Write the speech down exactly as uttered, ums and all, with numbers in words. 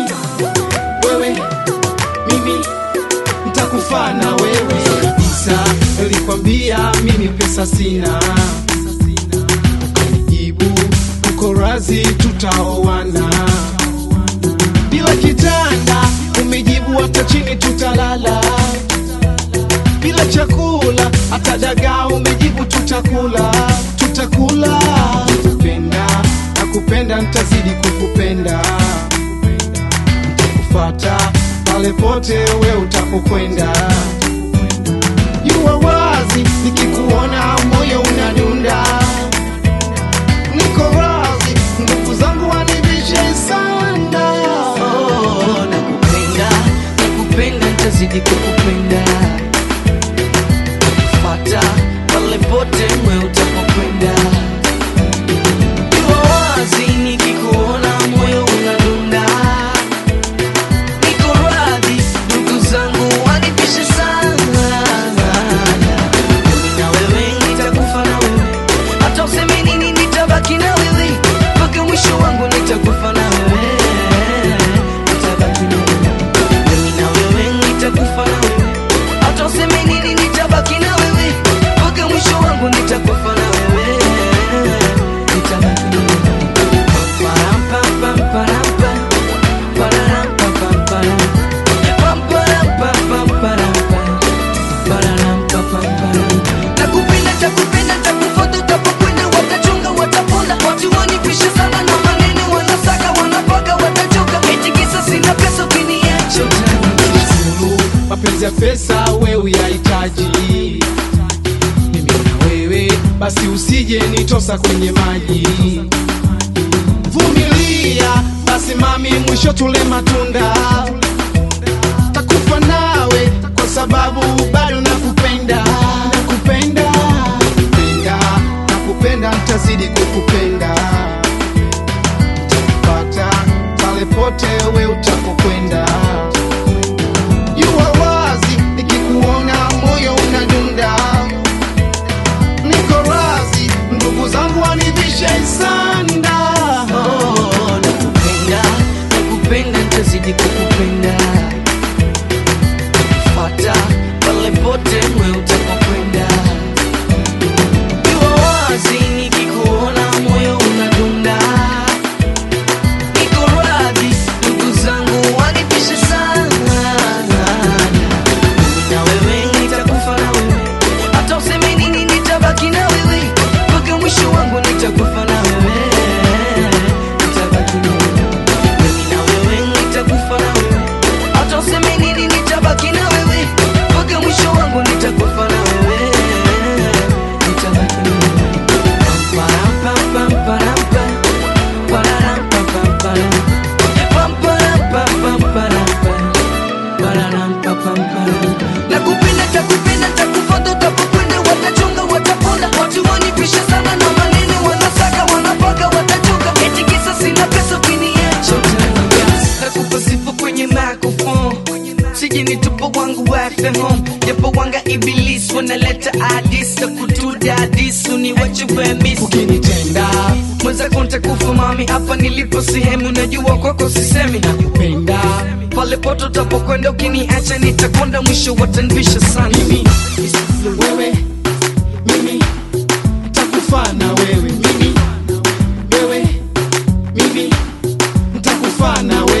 wewe, mimi nitakufa na wewe kabisa. Nilikwambia mimi pesa sina, ukanijibu uko razi tutaoana. Bila kitanda umejibu hata chini tutalala. Bila chakula hata dagaa umejibu tutakula, tutakula. Nakupenda, nakupenda, nitazidi kukupenda. Nitakufuata pale pote we utapokwenda. Jua wazi nikikuona moyo unadunda. Niko wazi ndugu zangu wanivishe sana. Oh, nakupenda, nakupenda, nitazidi kukupenda. Fata pale pote we utapokwenda. Jua wazi nikikuona moyo unadunda. Niko radhi ndugu zangu wanipishe sana. Mimi na wewe nitakufa na wewe, hata useme nini nitabaki na wewe. Mpaka mwisho wangu nitakufa na wewe, nitabaki na wewe. Mimi na wewe nitakufa na wewe, hata useme nini nitabaki na wewe. Mpaka mwisho wangu nitakufa na wewe, nitabaki na wewe. Param pam pam param pam, pararam pam pam param, pam param pam pam param pam, pararam pam pam param. Nakupenda, takupenda, takufuata utapokwenda. Watachunga, wataponda, watu wanipisha sana na maneno wanasaka, wanapaka, watachoka. Eti kisa sina pesa ukiniacha utaniacha. Mapenzi ya pesa wewe uyahitaji, mimi na wewe basi usije nitosa kwenye maji. Vumilia basi mami, mwisho tule matunda. Takufa nawe kwa sababu bado nakupenda, nakupenda, nakupenda, nakupenda, nitazidi kukupenda. Nitakupata pale pote we utapokwenda. Jua wazi nikikuona moyo unadunda. Niko razi ndugu zangu wanivishe sanda. Oh, nakupenda, nakupenda, nitazidi kukupenda. Fata pale pote we utapokwenda. Jua wazi nikikuona moyo unadunda. Niko radhi ndugu zangu wanipishe sana. Mimi na wewe nitakufa na wewe, hata useme nini nitabaki na wewe. Mpaka mwisho wangu nitakufa na wewe, nitabaki na wewe. Mimi na wewe nitakufa na wewe, hata useme nini nitabaki na wewe. Mpaka mwisho wangu nitakufa na wewe, nitabaki na wewe. Param pam pam param pam, pararam pam pam param, pam param pam pam param pam, pararam pam pam param. Nakupenda, takupenda, takufuata utapokwenda. Watachunga, wataponda, watu wanipisha sana na maneno wanasaka, wanapaka, watachoka. Eti kisa sina pesa ukiniacha utaniacha. Nakupa sifa kwenye microphone, sije nitupa wangu wafe home. Japo wanga ibilisi wanaleta hadisi na kutuda hadisi, uniwache we miss. Ukinitenda Mwenzako nitakufa mami, hapa nilipo sehemu najua kwako sisemi. nakupenda, Pale pote utapokwenda ukiniacha nitakonda, mwisho watanivisha sana. mimi wewe, mimi nitakufa na wewe, mimi wewe, mimi nitakufa na wewe.